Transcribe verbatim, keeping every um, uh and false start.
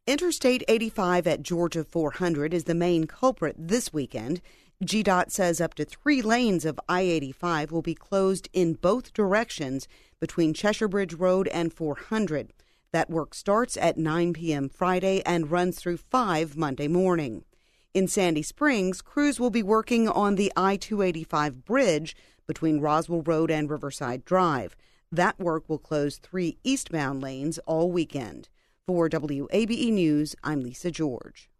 Interstate eighty-five at Georgia four hundred is the main culprit this weekend. G D O T says up to three lanes of I eighty-five will be closed in both directions between Cheshire Bridge Road and four hundred. That work starts at nine p.m. Friday and runs through five Monday morning. In Sandy Springs, crews will be working on the I two eighty-five bridge between Roswell Road and Riverside Drive. That work will close three eastbound lanes all weekend. For W A B E News, I'm Lisa George.